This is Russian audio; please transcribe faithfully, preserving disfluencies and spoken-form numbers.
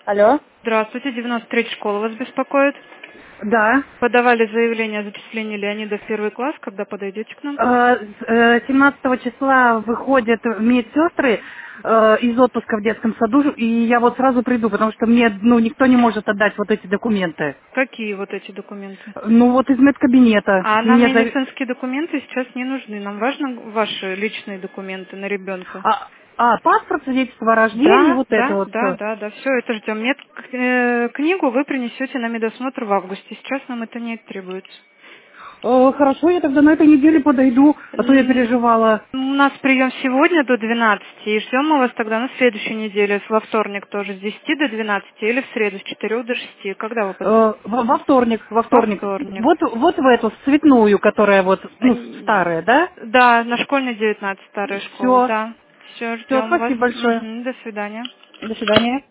Алло? Здравствуйте, девяносто третья школа вас беспокоит. Да. Подавали заявление о зачислении Леонида в первый класс, когда подойдете к нам? Э, с- э, семнадцатого числа выходят медсестры э, из отпуска в детском саду, и я вот сразу приду, потому что мне, ну, никто не может отдать вот эти документы. Какие вот эти документы? Ну, вот из медкабинета. А нам Мне за- медицинские документы сейчас не нужны. Нам важны ваши личные документы на ребенка. А, а, паспорт, свидетельство о рождении, Да, вот это да, вот да, все. да, да, все это ждем. Мед э, книгу вы принесете на медосмотр в августе. Сейчас нам это не требуется. Хорошо, я тогда на этой неделе подойду, а то я М, переживала. У нас прием сегодня до двенадцати, и ждем мы вас тогда на следующей неделе, во вторник тоже, с десяти до двенадцати, или в среду с четырёх до шести. Когда вы подойдете? Э, во, во вторник, во Во вторник. вторник. Вот, вот в эту цветную, которая вот, ну, Э, старая, да? Да, на школьной девятнадцать, старая школа, Все. да. Все, Все, ждем вас. спасибо большое. Мгм, до свидания. До свидания.